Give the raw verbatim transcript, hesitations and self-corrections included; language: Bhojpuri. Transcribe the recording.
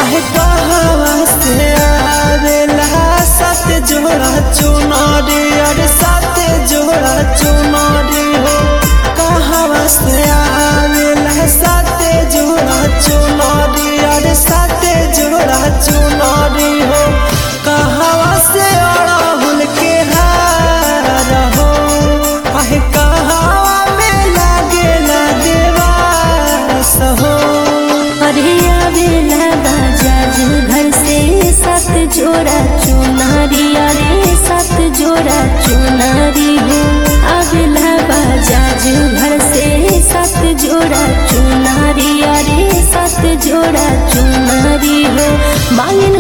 आहे कहवा से आवेला सात जोड़ा चुनरी अरे सात जोड़ा चुनरी हो कहवा से आवेला सात जोड़ा चुनरी अरे सात जोड़ा चुनरी हो कहवा से अड़हुल के हार हो आहे कहवा में लागेला देवास हो। अरे आवेला बाजाज घर से सात जोड़ा चुनरी अरे सात जोड़ा चुनरी हो आवेला बाजाज घर से सात जोड़ा चुनरी अरे सात जोड़ा चुनरी हो मांगन